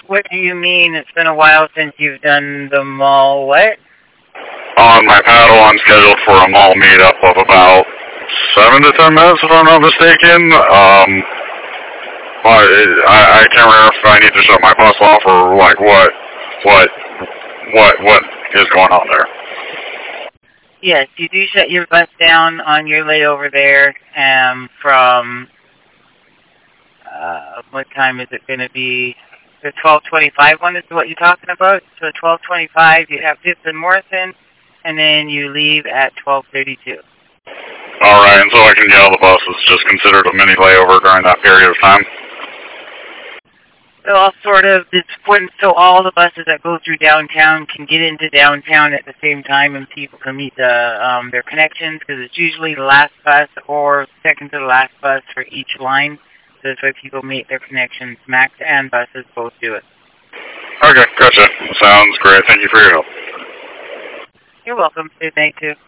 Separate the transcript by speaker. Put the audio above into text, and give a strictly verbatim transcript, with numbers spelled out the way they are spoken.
Speaker 1: What do you mean? It's been a while since you've done the mall what?
Speaker 2: On my paddle, I'm scheduled for a mall meetup of about seven to ten minutes, if I'm not mistaken. Um, I, I, I can't remember if I need to shut my bus off or like what, what, what, what is going on there.
Speaker 1: Yes, you do shut your bus down on your layover there um, from, uh, what time is it going to be? The twelve twenty-five one is what you're talking about? So twelve twenty-five, you have Fifth and Morrison, and then you leave at twelve thirty-two.
Speaker 2: Alright, and so I can yell the bus is just considered a mini layover during that period of time?
Speaker 1: So all sort of, it's when, so all the buses that go through downtown can get into downtown at the same time and people can meet the, um, their connections because it's usually the last bus or second to the last bus for each line. So that's why people meet their connections. Max and buses both do it.
Speaker 2: Okay, gotcha. Sounds great. Thank you for your help.
Speaker 1: You're welcome. Good night, too.